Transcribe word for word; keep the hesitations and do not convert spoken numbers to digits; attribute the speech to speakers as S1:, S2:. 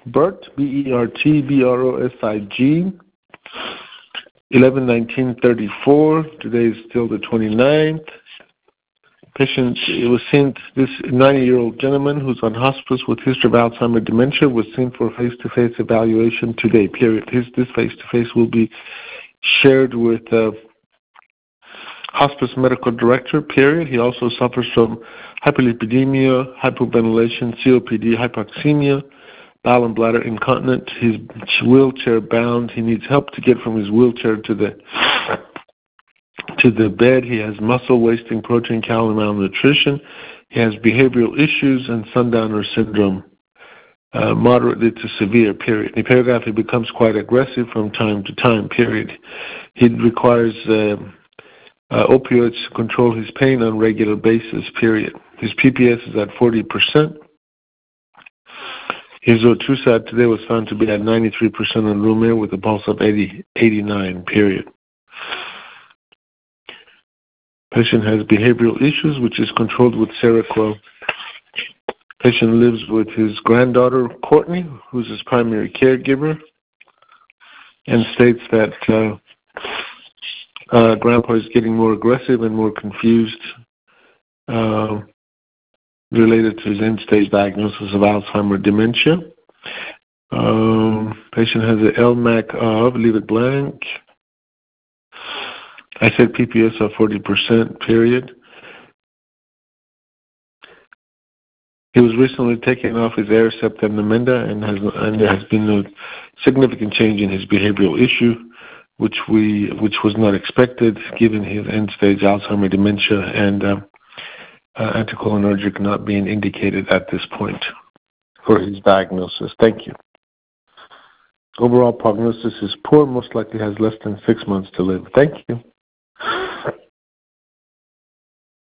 S1: Bert, B E R T, B R O S I G, eleven nineteen thirty-four. Today is still the twenty-ninth. Patient, it was seen, this ninety-year-old gentleman who's on hospice with history of Alzheimer's dementia was seen for face-to-face evaluation today, period. His, this face-to-face will be shared with uh, hospice medical director, period. He also suffers from hyperlipidemia, hypoventilation, C O P D, hypoxemia, bowel and bladder incontinent. He's wheelchair bound. He needs help to get from his wheelchair to the to the bed. He has muscle wasting, protein, calorie malnutrition. He has behavioral issues and sundowner syndrome, uh, moderately to severe, period. In the paragraph, he becomes quite aggressive from time to time, period. He requires uh, uh, opioids to control his pain on a regular basis, period. His P P S is at forty percent. His O two sat today was found to be at ninety-three percent on room air with a pulse of eighty, eighty-nine, period. Patient has behavioral issues, which is controlled with Seroquel. Patient lives with his granddaughter, Courtney, who's his primary caregiver, and states that uh, uh, Grandpa is getting more aggressive and more confused uh, related to his end-stage diagnosis of Alzheimer's dementia. Um, patient has an L M A C of, leave it blank. I said P P S of forty percent, period. He was recently taken off his Aricept and Namenda, and, has, and there has been a significant change in his behavioral issue, which we which was not expected given his end-stage Alzheimer's dementia and uh, uh, anticholinergic not being indicated at this point for his diagnosis. Thank you. Overall prognosis is poor, most likely has less than six months to live. Thank you.